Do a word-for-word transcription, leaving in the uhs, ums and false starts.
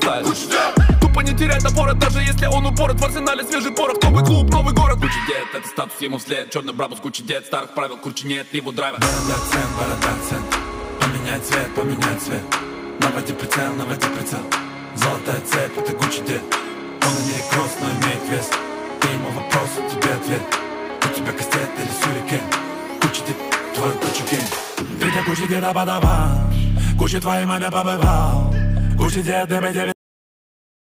Тупо не терять напора, даже если он упорот. В арсенале свежий порох, новый клуб, новый город. Куча дед, это статус ему вслед. Черный брабус, куча дед, старых правил, куча нет его драйва. Борода цен, борода цен. Поменяй цвет, поменяй цвет. Наводи прицел, наводи прицел. Золотая цепь, это Гуччи дед. Он на ней кросс, но имеет вес. Ты ему вопрос, у тебя ответ. У тебя кастет или сюрикен. Гуччи дед, твой Гуччи гейм. Ты для Гуччи деда подавал. Гуччи твоей маме побывал. Гуччи дед, ДБ девять.